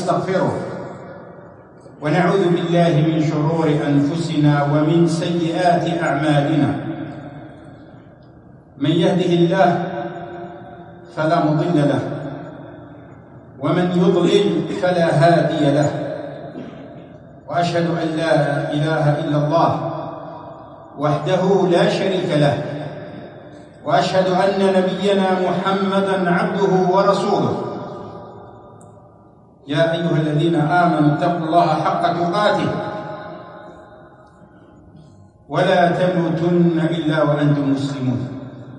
ونستغفره ونعوذ بالله من شرور أنفسنا ومن سيئات أعمالنا. من يهده الله فلا مضل له ومن يضلل فلا هادي له، وأشهد أن لا إله إلا الله وحده لا شريك له، وأشهد أن نبينا محمدًا عبده ورسوله. يا أيها الذين آمنوا اتقوا الله حق تقاته ولا تموتن إلا وأنتم مسلمون.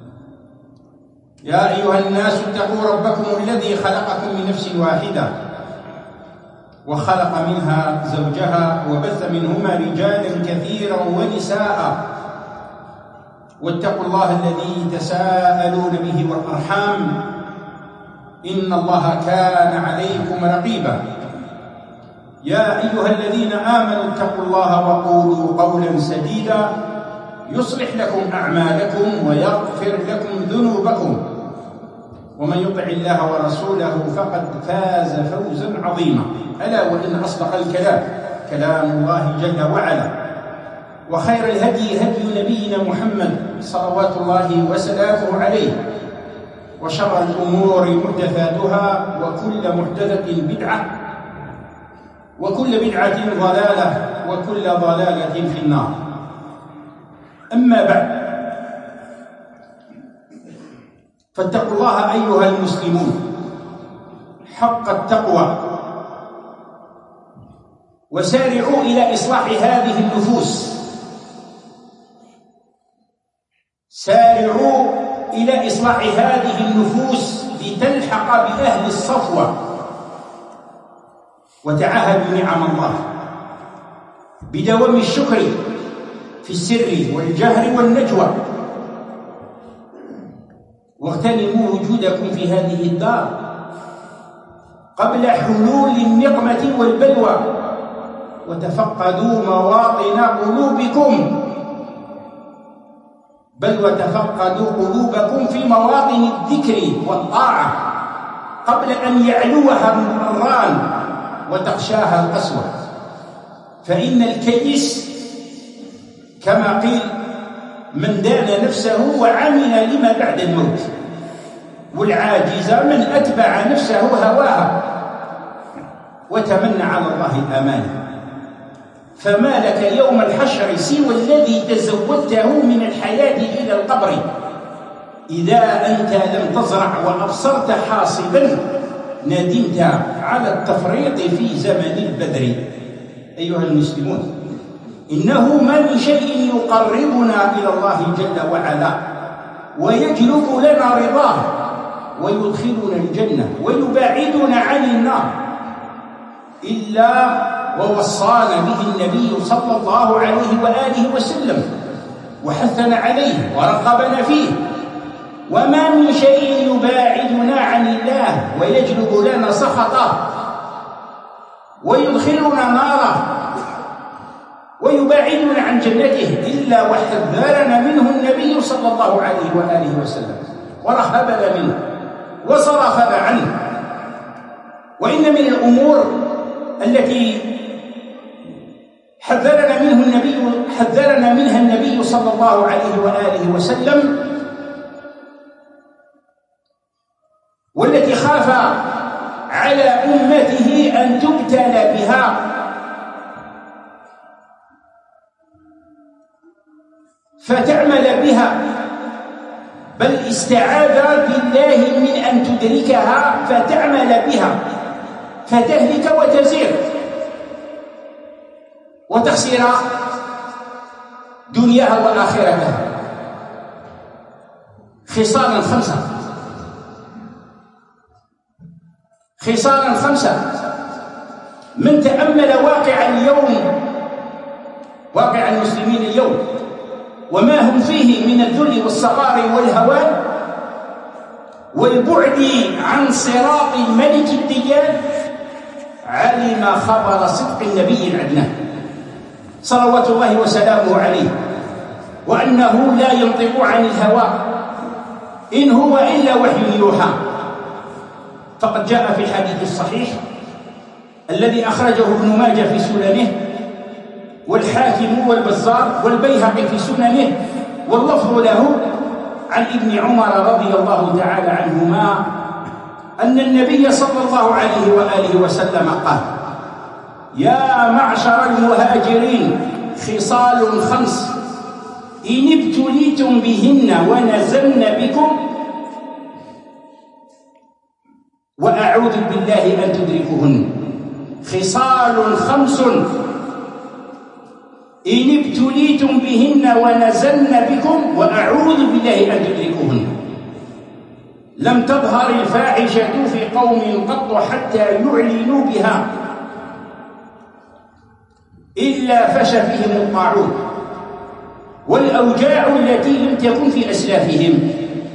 يا أيها الناس اتقوا ربكم الذي خلقكم من نفس واحدة وخلق منها زوجها وبث منهما رجالا كثيرا ونساء، واتقوا الله الذي تساءلون به والأرحام إن الله كان عليكم رقيبا. يا أيها الذين آمنوا اتقوا الله وقولوا قولا سديدا يصلح لكم أعمالكم ويغفر لكم ذنوبكم، ومن يطع الله ورسوله فقد فاز فوزا عظيما. ألا وإن أصدق الكلام كلام الله جل وعلا، وخير الهدي هدي نبينا محمد صلوات الله وسلامه عليه، وشر الأمور محدثاتها وكل محدثة بدعة وكل بدعة ضلالة وكل ضلالة في النار. أما بعد، فاتقوا الله أيها المسلمون حق التقوى، وسارعوا إلى إصلاح هذه النفوس، سارعوا إلى إصلاح هذه النفوس لتلحق بأهل الصفوة، وتعاهدوا نعم الله بدوام الشكر في السر والجهر والنجوى، واغتنموا وجودكم في هذه الدار قبل حلول النقمة والبلوى، وتفقدوا مواطن قلوبكم، بل وتفقدوا قلوبكم في مواطن الذكر والطاعة قبل أن يعلوها الران وتغشاها القسوة. فإن الكيس كما قيل من دان نفسه وعمل لما بعد الموت، والعاجز من أتبع نفسه هواها وتمنى على الله الأماني. فما لك يوم الحشر سوى الذي تزودته من الحياة إلى القبر، إذا أنت لم تزرع وأبصرت حاصدا ندمت على التفريط في زمن البدر. أيها المسلمون، إنه ما من شيء يقربنا إلى الله جل وعلا ويجلب لنا رضاه ويدخلنا الجنة ويباعدنا عن النار إلا ووصانا به النبي صلى الله عليه وآله وسلم، وحثنا عليه ورغبنا فيه. وما من شيء يباعدنا عن الله ويجلب لنا سخطه ويدخلنا ناره ويباعدنا عن جنته إلا وحذرنا منه النبي صلى الله عليه وآله وسلم، ورهبنا منه وصرفنا عنه. وإن من الأمور التي حذرنا منها النبي صلى الله عليه وآله وسلم، والتي خاف على أمته أن تبتلى بها، فتعمل بها، بل استعاذ بالله من أن تدركها فتعمل بها فتهلك وتزير وتخسر دنياها وآخرتها. خصالا خمسة من تأمل واقع المسلمين اليوم وما هم فيه من الذل والصغار والهوان والبعد عن صراط الملك الديان، علم خبر صدق النبي العدنان صلوات الله وسلامه عليه، وأنه لا ينطق عن الهوى إن هو إلا وحي يوحى. فقد جاء في الحديث الصحيح الذي أخرجه ابن ماجه في سننه والحاكم والبزار والبيهقي في سننه، واللفظ له عن ابن عمر رضي الله تعالى عنهما أن النبي صلى الله عليه وآله وسلم قال: يا معشر المهاجرين خصال 5 إن ابتليتم بهن ونزلن بكم وأعوذ بالله أن تدركوهن. خصال 5 إن ابتليتم بهن ونزلن بكم وأعوذ بالله أن تدركوهن. لم تظهر الفاحشة في قوم قط حتى يعلنوا بها إلا فشى فيهم الطاعون والأوجاع التي لم تكن في أسلافهم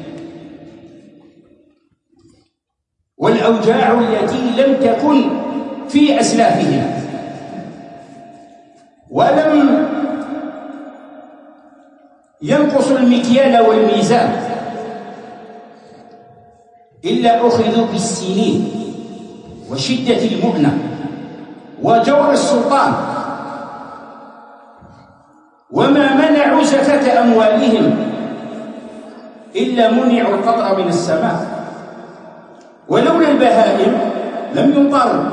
ولم ينقصوا المكيال والميزان إلا أخذوا بالسنين وشدة المؤنة وجور السلطان، وما منعوا زكاة أموالهم إلا منعوا القطر من السماء، ولولا البهائم لم يمطروا،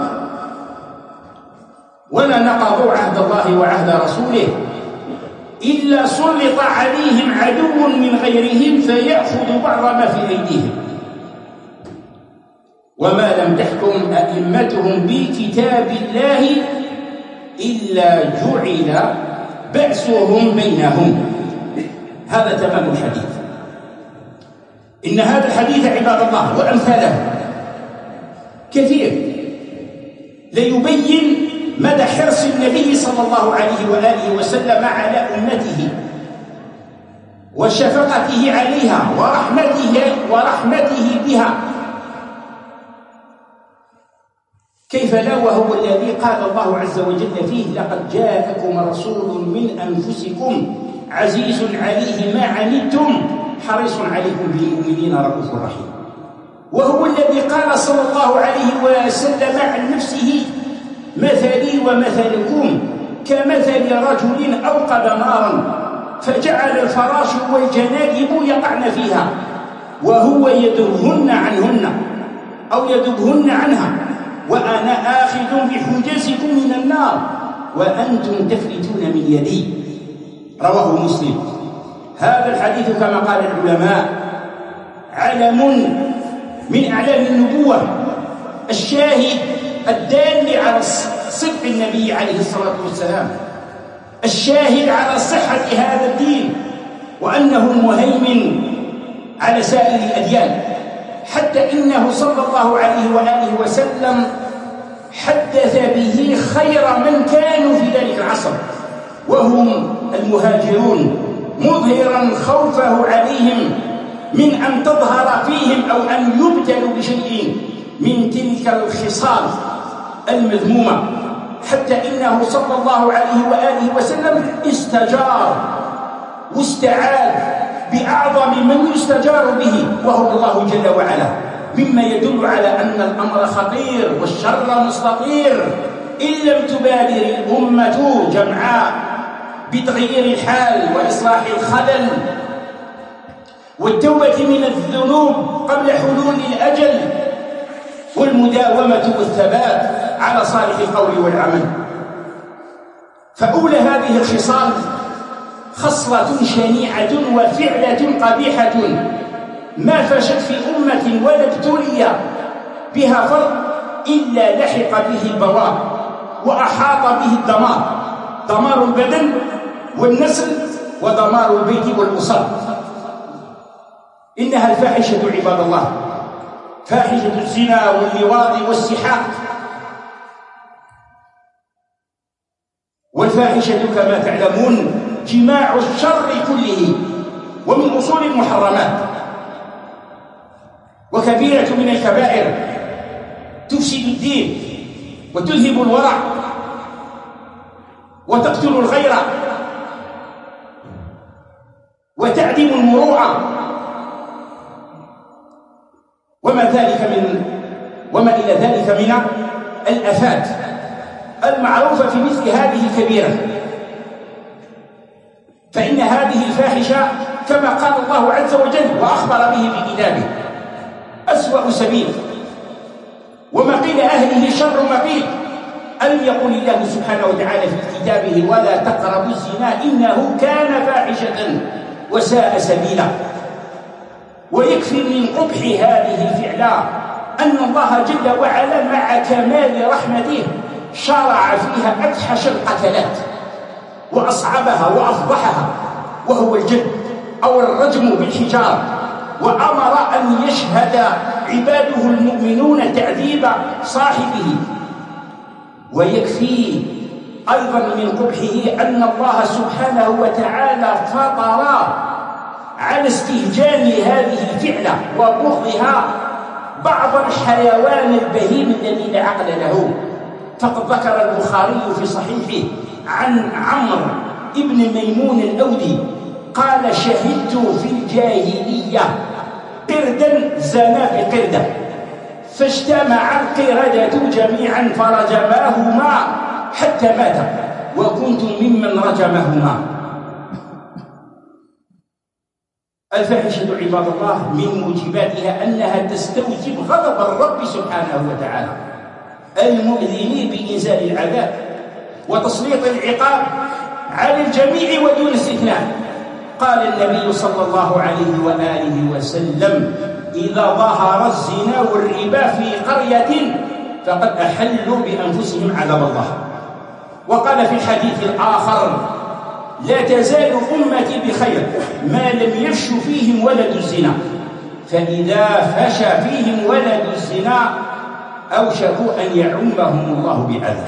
ولا نقضوا عهد الله وعهد رسوله إلا سلط عليهم عدو من غيرهم فيأخذ بعض ما في أيديهم. وما لم تحكم أئمتهم بكتاب الله إلا جعل بأسهم بينهم. هذا تمام الحديث. إن هذا الحديث عباد الله وأمثاله كثير ليبين مدى حرص النبي صلى الله عليه وآله وسلم على أمته وشفقته عليها ورحمته بها. كيف لا وهو الذي قال الله عز وجل فيه: لقد جاءكم رسول من أنفسكم عزيز عليه ما عنتم حريص عليكم بالمؤمنين رؤوف رحيم. وهو الذي قال صلى الله عليه وسلم عن نفسه: مثلي ومثلكم كمثل رجل أوقد نارا فجعل الفراش والجنادب يقعن فيها وهو يدبهن عنها وأنا آخذ بحجزكم من النار وأنتم تفلتون من يدي. رواه مسلم. هذا الحديث كما قال العلماء علم من أعلام النبوة، الشاهد الدال على صدق النبي عليه الصلاة والسلام، الشاهد على صحة هذا الدين وأنه المهيمن على سائر الأديان، حتى إنه صلى الله عليه وآله وسلم حدث به خير من كانوا في ذلك العصر وهم المهاجرون، مظهرا خوفه عليهم من أن تظهر فيهم أو أن يبتلوا بشيء من تلك الخصال المذمومة، حتى إنه صلى الله عليه وآله وسلم استجار واستعاذ بأعظم من يستجار به وهو الله جل وعلا، مما يدل على أن الأمر خطير والشر مستطير إن لم تبادر الأمة جمعاء بتغيير الحال وإصلاح الخلل والتوبة من الذنوب قبل حلول الأجل والمداومة والثبات على صالح القول والعمل. فأولى هذه الخصال خصلة شنيعة وفعلة قبيحة ما فشت في أمة ولا ابتلي بها فرد إلا لحق به البوار وأحاط به الدمار، دمار البدن والنسل ودمار البيت والأسر. إنها الفاحشة عباد الله، فاحشة الزنا واللواط والسحاق. والفاحشة كما تعلمون جماع الشر كله ومن أصول المحرمات وكبيرة من الكبائر، تفسد الدين وتذهب الورع وتقتل الغيرة وتعدم المروءة وما إلى ذلك من الآفات المعروفة في مثل هذه كبيرة، فإن هذه الفاحشة كما قال الله عز وجل وأخبر به في كتابه أسوأ سبيل ومقيل أهله شر مقيل. ألم يقل الله سبحانه وتعالى في كتابه ولا تقربوا الزنا إنه كان فاحشة وساء سبيلا. ويكفي من قبح هذه الفعلة أن الله جل وعلا مع كمال رحمته شرع فيها أفحش القتلات وأصعبها وأفضحها، وهو الجلد أو الرجم بالحجارة، وأمر أن يشهد عباده المؤمنون تعذيب صاحبه. ويكفي أيضا من قبحه أن الله سبحانه وتعالى فطر على استهجان هذه الفعلة وبغضها بعض الحيوان البهيم الذي لا عقل له. فقد ذكر البخاري في صحيحه عن عمرو ابن ميمون الأودي قال شهدت في الجاهلية قردا زنى بقردة فاجتمع القردة جميعا فرجماهما حتى مات وكنت ممن رجمهما. الفاحشة عباد الله من موجباتها أنها تستوجب غضب الرب سبحانه وتعالى المؤذن بإنزال العذاب وتسليط العقاب على الجميع ودون استثناء. قال النبي صلى الله عليه وآله وسلم إذا ظهر الزنا والربا في قرية فقد أحلوا بأنفسهم عذاب الله. وقال في الحديث الآخر لا تزال أمتي بخير ما لم يفش فيهم ولد الزنا، فإذا فشى فيهم ولد الزنا أوشكوا أن يعمهم الله بعذاب،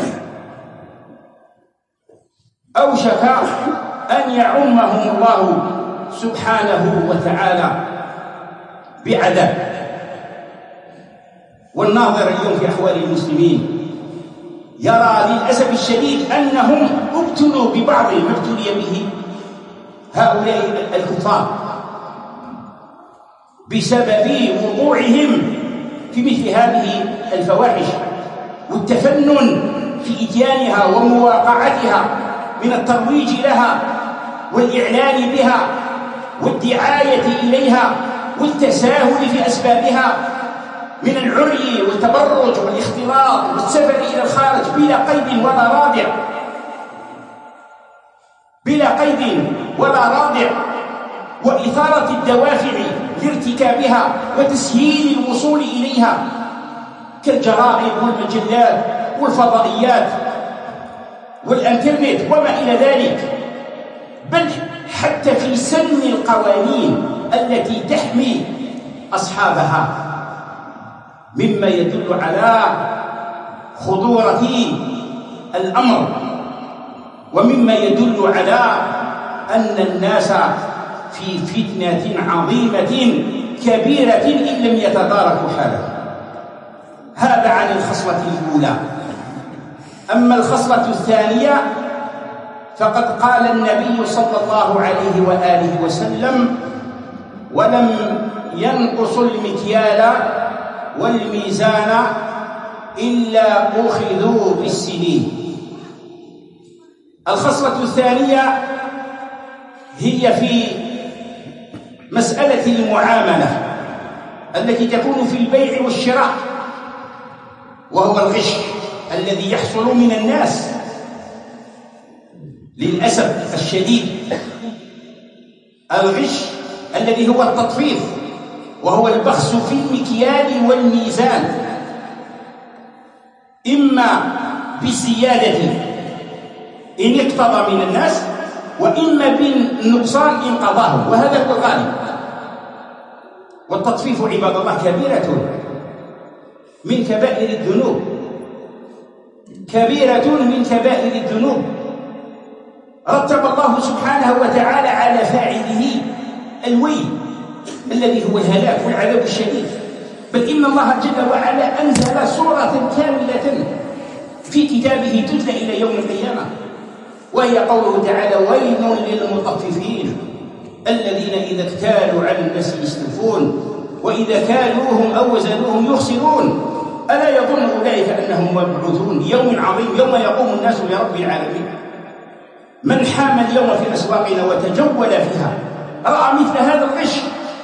أوشك أن يعمهم الله سبحانه وتعالى بعذاب. والناظر اليوم في أحوال المسلمين يرى للأسف الشديد أنهم ابتلوا ببعض ما ابتلي به هؤلاء الكفار بسبب وقوعهم في مثل هذه الفواحش والتفنن في إتيانها ومواقعتها من الترويج لها والإعلان بها والدعاية إليها والتساهل في أسبابها من العري والتبرج والاختلاط والسفر إلى الخارج بلا قيد ولا رادع، بلا قيد ولا رادع، وإثارة الدوافع لارتكابها وتسهيل الوصول إليها كالجرائد والمجلات والفضائيات والإنترنت وما إلى ذلك، بل حتى في سن القوانين التي تحمي أصحابها، مما يدل على خطورة الأمر ومما يدل على أن الناس في فتنة عظيمة كبيرة إن لم يتداركوا حالها. هذا عن الخصلة الأولى. أما الخصلة الثانية فقد قال النبي صلى الله عليه وآله وسلم ولم ينقصوا المكيال والميزان إلا أخذوا بالسنين. الخصلة الثانية هي في مسألة المعاملة التي تكون في البيع والشراء، وهو الغش الذي يحصل من الناس للأسف الشديد. الغش الذي هو التطفيف وهو البخس في المكيال والميزان، إما بالزيادة إن اقتضى من الناس وإما بالنقصان إن قضاه، وهذا هو الغالب. والتطفيف عباد الله كبيرة من كبائر الذنوب، كبيرة من كبائر الذنوب رتب الله سبحانه وتعالى على فاعله الويل الذي هو الهلاك والعذاب الشديد. بل إن الله جل وعلا أنزل سورة كاملة في كتابه تتلى إلى يوم القيامة، وهي قوله تعالى ويل للمطففين الذين إذا اكتالوا على الناس يستوفون وإذا كالوهم أو وزنوهم يخسرون ألا يظن أولئك أنهم مبعوثون ليوم عظيم يوم يقوم الناس لرب العالمين؟ من حام اليوم في أسواقنا وتجول فيها رأى مثل هذا الغش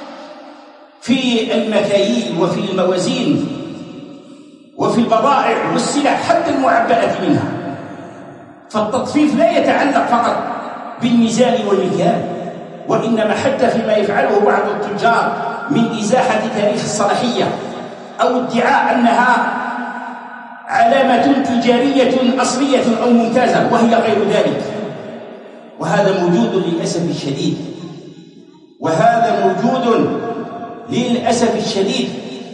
في المكاييل وفي الموازين وفي البضائع والسلع حتى المعبأة منها. فالتطفيف لا يتعلق فقط بالميزان والمكيال، وإنما حتى فيما يفعله بعض التجار من إزاحة تاريخ الصلاحية أو ادعاء أنها علامة تجارية أصلية أو ممتازة وهي غير ذلك. وهذا موجود للأسف الشديد، وهذا موجود للأسف الشديد.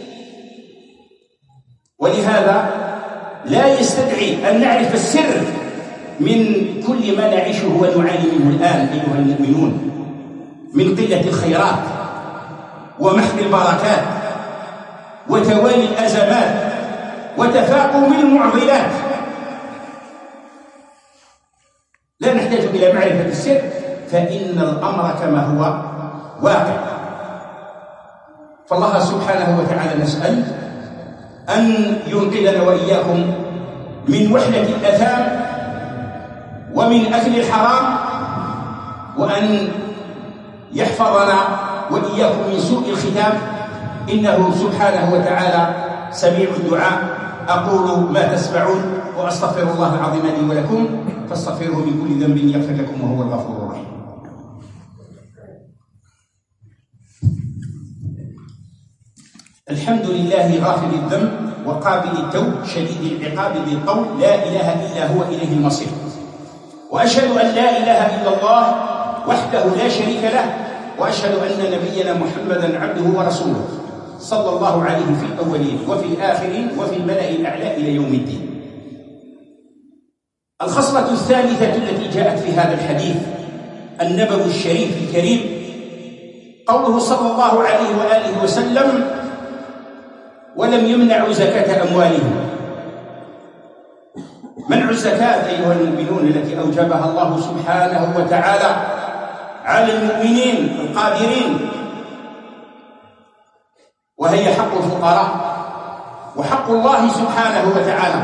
ولهذا لا يستدعي أن نعرف السر من كل ما نعيشه ونعاني منه الآن أيها المؤمنون من قلة الخيرات ومحو البركات وتوالي الأزمات وتفاقم المعضلات. لا نحتاج إلى معرفة السر، فإن الأمر كما هو واقع. فالله سبحانه وتعالى نسأل أن ينقذنا وإياكم من وحدة الآثام ومن أكل الحرام، وأن يحفظنا وإياكم من سوء الختام، إنه سبحانه وتعالى سميع الدعاء. أقول ما تسمعون وأستغفر الله العظيم لي ولكم، فاستغفروه من كل ذنب يغفر لكم وهو الغفور الرحيم. الحمد لله غافر الذنب وقابل التوب شديد العقاب بالقول لا إله إلا هو إليه المصير. وأشهد أن لا إله إلا الله وحده لا شريك له، وأشهد أن نبينا محمدا عبده ورسوله صلى الله عليه في الأولين وفي الآخرين وفي الملأ الأعلى إلى يوم الدين. الخصلة الثالثة التي جاءت في هذا الحديث النبوي الشريف الكريم قوله صلى الله عليه وآله وسلم: ولم يمنعوا زكاة أموالهم. منع الزكاة أيها المؤمنون التي أوجبها الله سبحانه وتعالى على المؤمنين القادرين، وهي حق الفقراء وحق الله سبحانه وتعالى.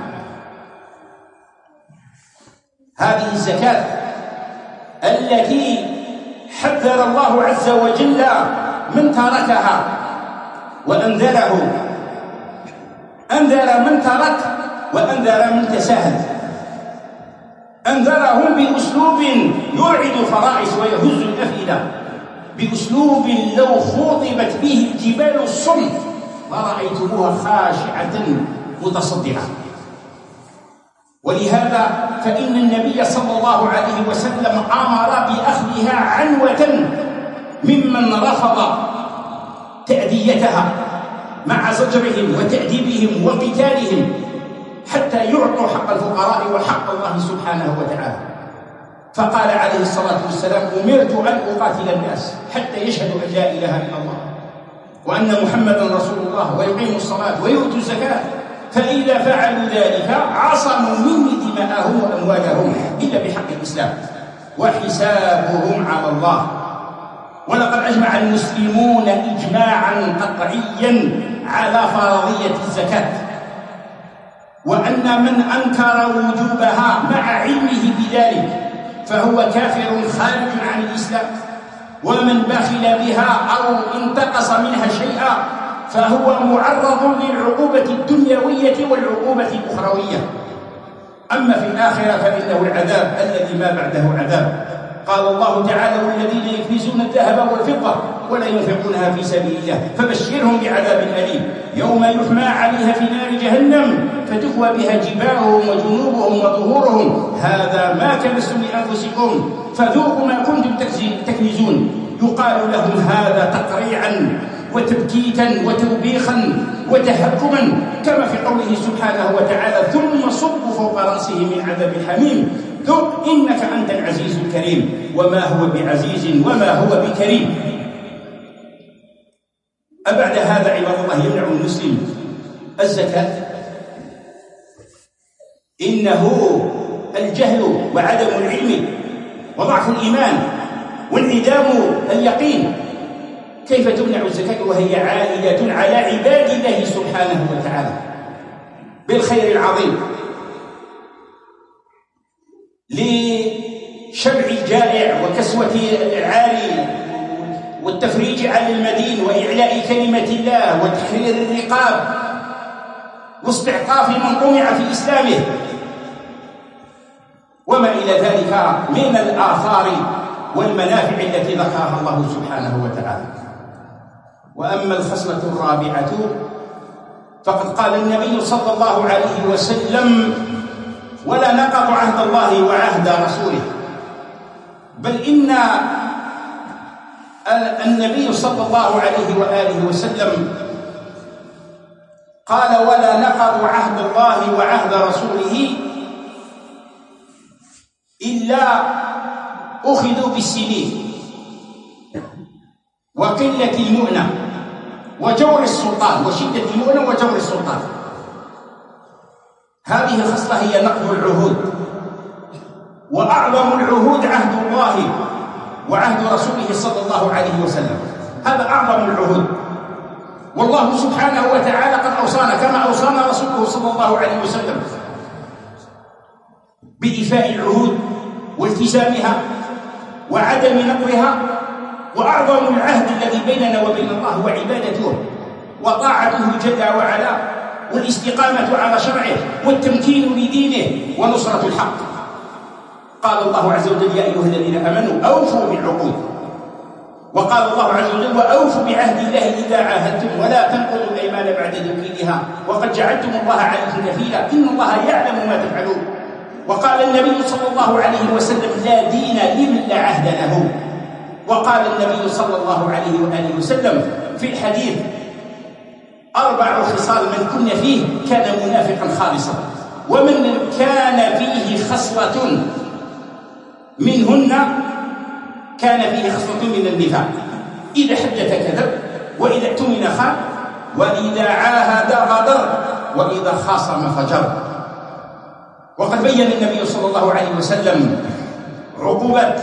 هذه الزكاة التي حذر الله عز وجل من تركها وأنذره، أنذر من ترك وأنذر من تساهل. أنذرهم بأسلوب يرعد الفرائس ويهز الأفئدة، بأسلوب لو خاطبت به الجبال الصم لرأيتموها خاشعة متصدعة. ولهذا فإن النبي صلى الله عليه وسلم أمر بأخذها عنوة ممن رفض تأديتها مع زجرهم وتأديبهم وقتالهم حتى يعطوا حق الفقراء وحق الله سبحانه وتعالى. فقال عليه الصلاة والسلام: أمرت أن أقاتل الناس حتى يشهدوا أن لا إله إلا الله وأن محمدا رسول الله ويقيموا الصلاة ويؤتوا الزكاة، فإذا فعلوا ذلك عصموا مني دماءهم وأموالهم إلا بحق الإسلام وحسابهم على الله. ولقد أجمع المسلمون إجماعا قطعيا على فرضية الزكاة، وأن من أنكر وجوبها مع علمه بذلك فهو كافر خارج عن الإسلام، ومن بخل بها أو انتقص منها شيئا فهو معرض للعقوبة الدنيوية والعقوبة الأخروية. أما في الآخرة فإنه العذاب الذي ما بعده عذاب. قال الله تعالى: والذين يكنزون الذهب والفضة ولا ينفقونها في سبيل الله فبشرهم بعذاب أليم يوم يحمى عليها في نار جهنم فتكوى بها جباههم وجنوبهم وظهورهم هذا ما كنزتم لأنفسكم فذوقوا ما كنتم تكنزون. يقال لهم هذا تقريعا وتبكيتا وتوبيخا وتهكما، كما في قوله سبحانه وتعالى: ثم صب فوق رأسه من عذاب الحميم ذق إنك أنت العزيز الكريم. وما هو بعزيز وما هو بكريم. أبعد هذا عباد الله يمنع المسلم الزكاة؟ إنه الجهل وعدم العلم وضعف الإيمان وانعدام اليقين. كيف تمنع الزكاة وهي عائدة على عباد الله سبحانه وتعالى؟ بالخير العظيم لشبع الجائع وكسوة العاري والتفريج عن المدين وإعلاء كلمة الله وتحرير الرقاب واستعطاف من طمع في إسلامه وما إلى ذلك من الآثار والمنافع التي ذكرها الله سبحانه وتعالى. وأما الخصلة الرابعة فقد قال النبي صلى الله عليه وسلم: ولا نقض عهد الله وعهد رسوله، بل إن النبي صلى الله عليه وآله وسلم قال: ولا نقض عهد الله وعهد رسوله إلا أخذوا بالسنين وقلة المؤنة وجور السلطان وشدة المؤنة وجور السلطان. هذه الخصلة هي نقض العهود، وأعظم العهود عهد الله وعهد رسوله صلى الله عليه وسلم، هذا أعظم العهود. والله سبحانه وتعالى قد أوصانا كما أوصانا رسوله صلى الله عليه وسلم بإيفاء العهود والتزامها وعدم نقضها. وأعظم العهد الذي بيننا وبين الله وعبادته وطاعته جل وعلا والاستقامة على شرعه والتمكين لدينه ونصرة الحق. قال الله عز وجل: يا أيها الذين آمنوا أوفوا بالعقود. وقال الله عز وجل: وأوفوا بعهد الله إذا عاهدتم ولا تنقضوا الأيمان بعد توكيدها وقد جعلتم الله عليكم كفيلا إن الله يعلم ما تفعلون. وقال النبي صلى الله عليه وسلم: لا دين لمن لا عهد له. وقال النبي صلى الله عليه وآله وسلم في الحديث: 4 خصال من كن فيه كان منافقا خالصا، ومن كان فيه خصلة منهن كان فيه خصلة من النفاق: إذا حدث كذب، وإذا اؤتمن خان، وإذا عاهد غدر، وإذا خاصم فجر. وقد بين النبي صلى الله عليه وسلم عقوبة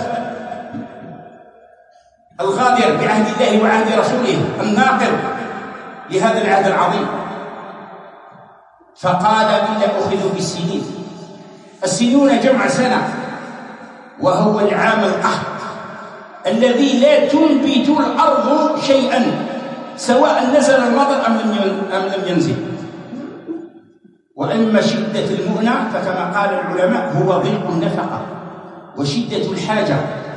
الغادر بعهد الله وعهد رسوله الناقض لهذا العهد العظيم، فقال: إلا أخذوا بالسنين. السنون جمع سنة، وهو العام القحط الذي لا تنبت الأرض شيئا سواء نزل المطر أم لم ينزل. وأما شدة المؤنة فكما قال العلماء هو ضيق النفقة وشدة الحاجة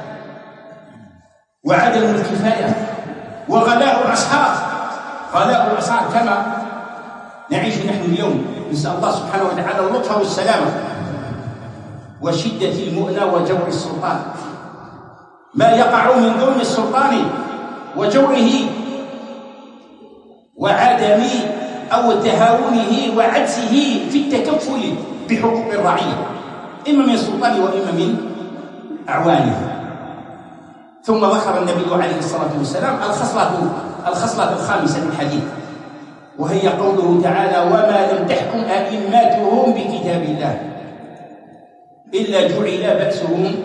وعدم الكفاية وغلاء الأسعار. غلاء الأسعار كما نعيش نحن اليوم، نسأل الله سبحانه وتعالى اللطف والسلامة. وشدة المؤنة وجور السلطان، ما يقع من ظلم السلطان وجوره وعدم أو تهاونه وعجزه في التكفل بحقوق الرعية، إما من السلطان وإما من أعوانه. ثم ذكر النبي عليه الصلاة والسلام الخصلة الخامسة في الحديث، وهي قوله تعالى: وما لم تحكم أئمتهم بكتاب الله إلا جعل بأسهم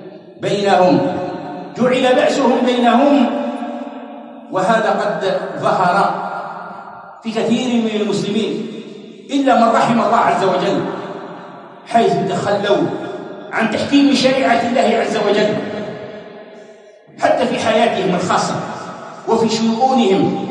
بينهم. وهذا قد ظهر في كثير من المسلمين إلا من رحم الله عز وجل، حيث تخلوا عن تحكيم شريعة الله عز وجل حتى في حياتهم الخاصة وفي شؤونهم،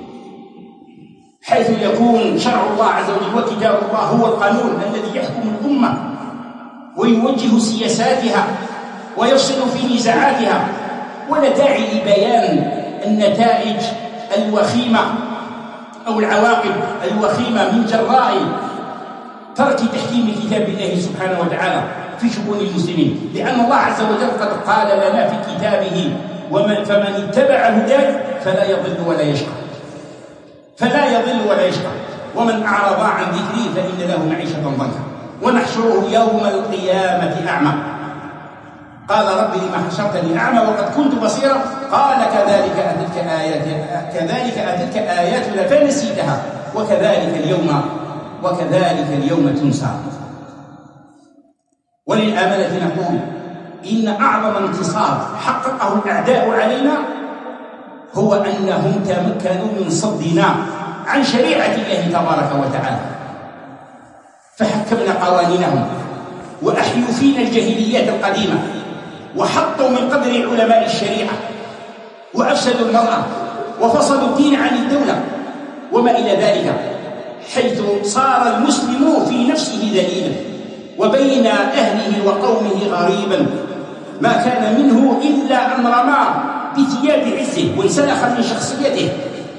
حيث يكون شرع الله عز وجل وكتاب الله هو القانون الذي يحكم الأمة ويوجه سياساتها ويفصل في نزاعاتها، ولا داعي لبيان النتائج الوخيمة أو العواقب الوخيمة من جراء ترك تحكيم كتاب الله سبحانه وتعالى في شؤون المسلمين، لأن الله عز وجل قد قال لنا في كتابه: فمن اتبع هداي فلا يضل ولا يشقى ومن أعرض عن ذكري فإن له معيشة ضنكا ونحشره يوم القيامة أعمى. قال: رب لما حشرتني أعمى وقد كنت بصيرا؟ قال: كذلك أتتك آياتنا فنسيتها وكذلك اليوم تنسى. وللآمنة نقول: إن أعظم انتصار حققه الأعداء علينا هو أنهم تمكنوا من صدنا عن شريعة الله تبارك وتعالى، فحكمنا قوانينهم وأحيوا فينا الجاهليات القديمة وحطوا من قدر علماء الشريعة وأفسدوا المرأة وفصلوا الدين عن الدولة وما إلى ذلك، حيث صار المسلم في نفسه ذليلا وبين أهله وقومه غريبا ما كان منه إلا أن رمى بثياب عزه وانسلخ من شخصيته،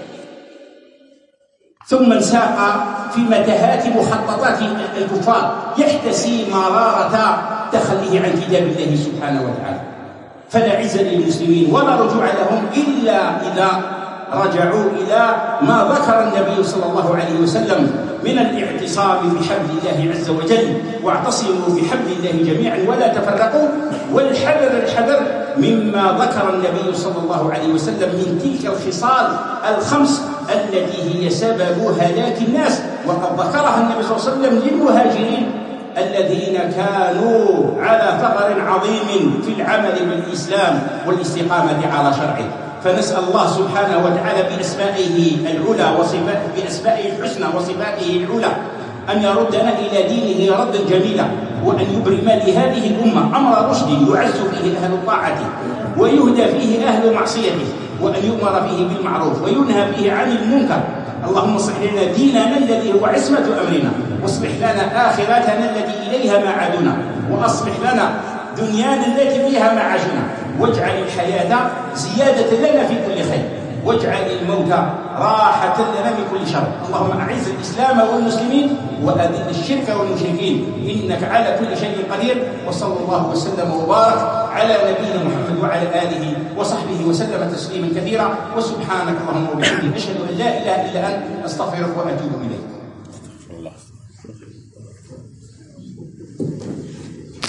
ثم انساق في متاهات مخططات الكفار يحتسي مرارة تخليه عن كتاب الله سبحانه وتعالى. فلا عز للمسلمين ولا رجوع لهم إلا إذا رجعوا إلى ما ذكر النبي صلى الله عليه وسلم من الاعتصام بحبل الله عز وجل، واعتصموا بحبل الله جميعا ولا تفرقوا، والحذر مما ذكر النبي صلى الله عليه وسلم من تلك الخصال الخمس التي هي سبب هلاك الناس، وقد ذكرها النبي صلى الله عليه وسلم للمهاجرين الذين كانوا على ثغر عظيم في العمل بالإسلام والاستقامة على شرعه. فنسأل الله سبحانه وتعالى بأسمائه العلى بأسمائه الحسنى وصفاته العلى أن يردنا إلى دينه ردا جميلا، وأن يبرم لهذه الأمة أمر رشد يعز فيه أهل الطاعة ويهدى فيه أهل معصيته، وأن يؤمر فيه بالمعروف وينهى فيه عن المنكر. اللهم اصلح لنا ديننا الذي هو عصمة أمرنا، واصلح لنا آخرتنا التي إليها معادنا، وأصلح لنا دنيانا التي فيها معاشنا، واجعل الحياة زيادة لنا في كل خير، واجعل الموت راحة لنا من كل شر. اللهم أعز الإسلام والمسلمين وأذل الشرك والمشركين، إنك على كل شيء قدير. وصلى الله وسلم وبارك على نبينا محمد وعلى آله وصحبه وسلم تسليما كثيرا. وسبحانك اللهم وبحمدك أشهد أن لا إله إلا أنت أستغفرك وأتوب إليك.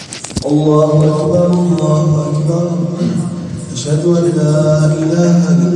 الله أكبر الله أكبر، أشهد أن لا إله إلا